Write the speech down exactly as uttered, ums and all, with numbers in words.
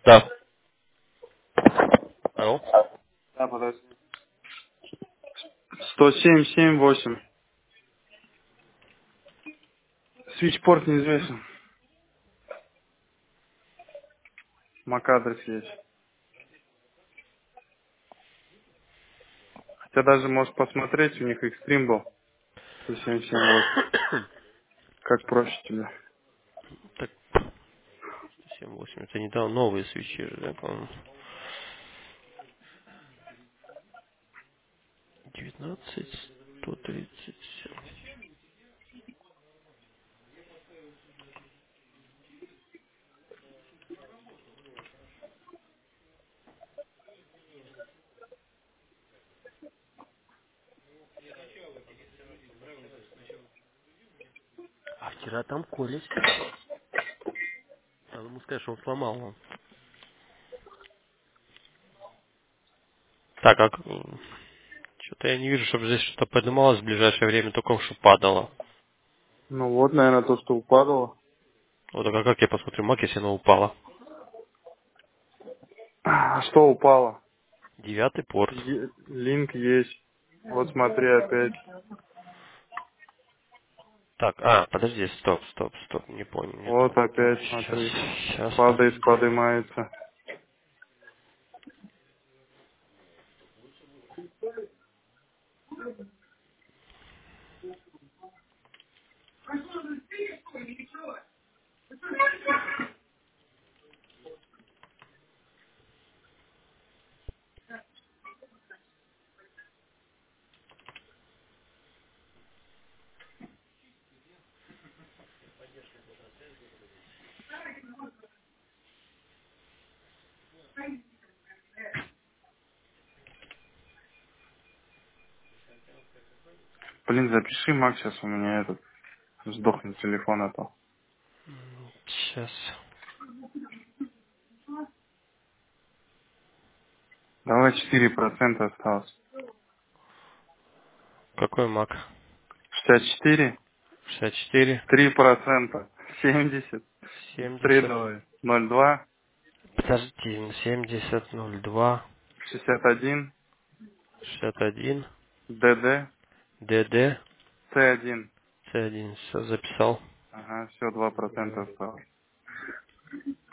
Да. Алло. Да, подожди. сто семь семь восемь. Свитчпорт неизвестен. Мак-адрес есть. Хотя даже можешь посмотреть, у них экстрим был. сто семь семь восемь. Как проще тебе. Так, семь восемь. Это недавно новые свечи же, да, по-моему. девятнадцать сто тридцать семь. А вчера там Коля сидел. Надо ему сказать, что он сломал его. Так, а что-то я не вижу, чтобы здесь что-то поднималось в ближайшее время, только что падало. Ну вот, наверное, то, что упадало. Вот, а как я посмотрю, мак, если оно упало? А что упало? Девятый порт. Е- Линк есть. Вот смотри опять. Так, а, подожди, стоп, стоп, стоп, не понял, не то, Вот не то. опять Сейчас, смотри. сейчас, Падает, подожди. поднимается. Блин, запиши, Мак, сейчас у меня этот сдохнет телефон, а то. Сейчас. Давай четыре процента осталось. Какой мак? шестьдесят четыре. шестьдесят четыре, Три процента. Семьдесят. Быстрее семьдесят. давай. Ноль два. Подожди, семьдесят, ноль два, Шестьдесят один. шестьдесят один, ДД. ДД, С один. С один. Все записал. Ага, все, два процента осталось.